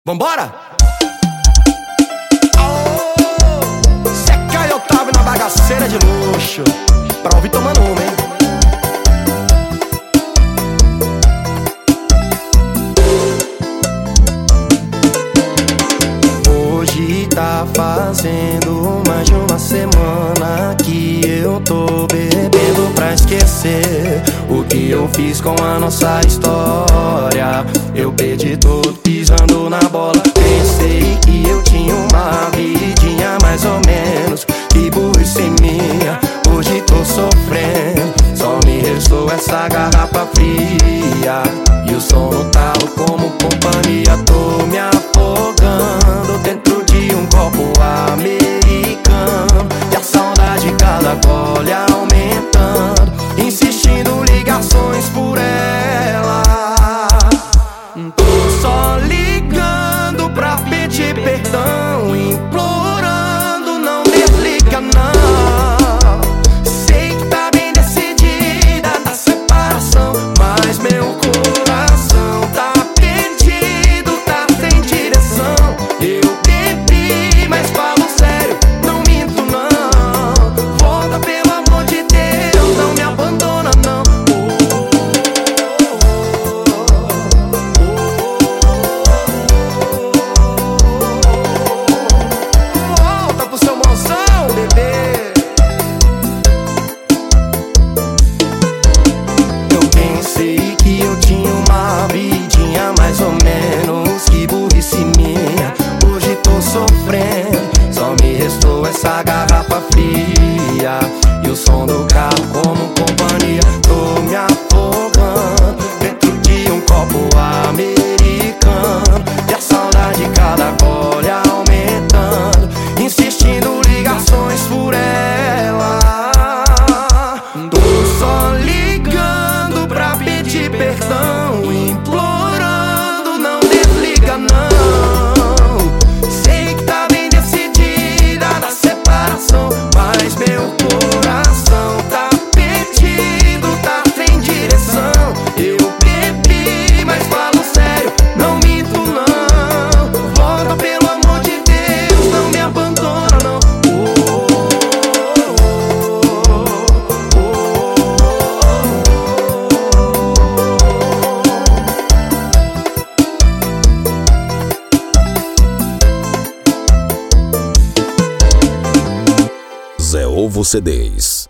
Vambora! Aô! Zeca e Otávio na bagaceira de luxo. Pra ouvir tomando uma, hein? Hoje tá fazendo mais de uma semana que eu tô bebendo pra esquecer o que eu fiz com a nossa história. Eu perdi tudo pisando na bola. Pensei que eu tinha uma vidinha mais ou menos. Que burrice minha, hoje tô sofrendo. Só me restou essa garrafa fria e o som no talo como companhia. Tô me afogando dentro de um copo americano e a saudade cada gole aumentando, insistindo ligações por ela. Tô só ligando pra pedir perdão, implorando não desliga não. Sei que tá bem decidida na separação, mas meu coração tá perdido, tá sem direção. Eu bebi, mas falo sério, não minto não. Volta pelo amor de Deus, não me abandona não. Volta pro seu mozão, bebê. Eu pensei que eu tinha uma vidinha mais ou menos. Que burrice minha, hoje tô sofrendo. Só me restou essa garrafa fria e o som do carro como companhia. Tô me afogando dentro de um copo americano e a saudade cada gole aumentando, insistindo ligações por ela. Tô só ligando pra pedir perdão, implorando não desliga não. Sei que tá bem decidida na separação, mas meu coração tá perdido, tá sem direção. Eu bebi, mas falo sério, não minto não. Volta pelo amor de Deus, não me abandona não. Zé Ovo CDs.